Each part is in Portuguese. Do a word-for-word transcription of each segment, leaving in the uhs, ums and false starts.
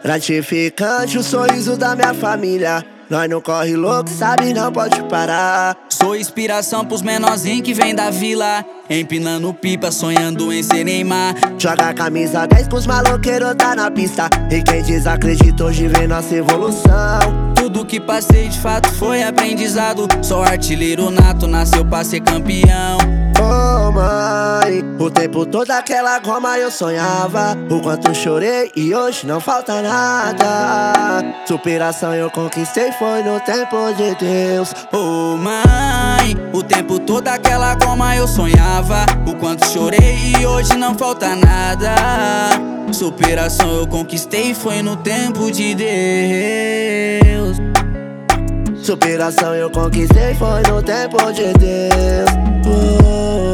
Gratificante o sorriso da minha família. Nós não corre louco, sabe, não pode parar. Sou inspiração pros menorzinhos que vem da vila, empinando pipa, sonhando em ser Neymar. Joga a camisa dez pros maloqueiros, tá na pista. E quem desacredita hoje vê nossa evolução. Tudo que passei de fato foi aprendizado. Sou artilheiro nato, nasceu pra ser campeão. Oh mãe, o tempo todo aquela goma eu sonhava. O quanto chorei e hoje não falta nada. Superação eu conquistei foi no tempo de Deus. Oh mãe, o tempo todo aquela goma eu sonhava. O quanto chorei e hoje não falta nada. Superação eu conquistei foi no tempo de Deus. Superação eu conquistei foi no tempo de Deus. Oh,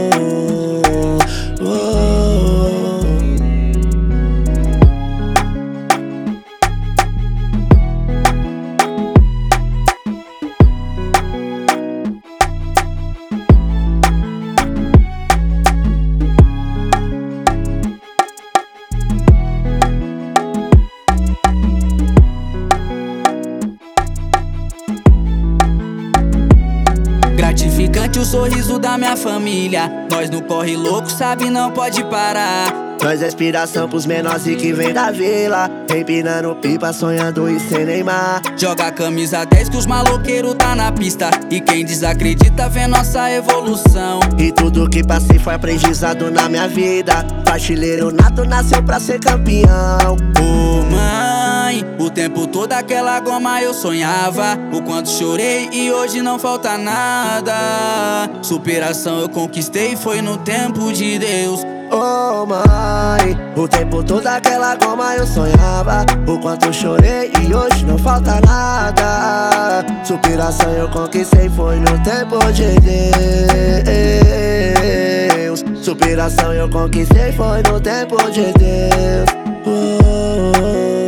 oh, oh. Gratificante o sorriso da minha família. Nós não corre louco, sabe, não pode parar. Nós é inspiração pros menores que vem da vila, empinando pipa, sonhando em ser Neymar. Joga a camisa dez que os maloqueiros tá na pista. E quem desacredita vê nossa evolução. E tudo que passei foi aprendizado na minha vida. Artilheiro nato nasceu pra ser campeão. Oh mãe, o tempo todo aquela goma eu sonhava. O quanto chorei e hoje não falta nada. Superação eu conquistei foi no tempo de Deus. Oh mãe, o tempo todo aquela goma eu sonhava. O quanto chorei e hoje não falta nada. Superação eu conquistei foi no tempo de Deus. Superação eu conquistei foi no tempo de Deus. Oh, oh, oh.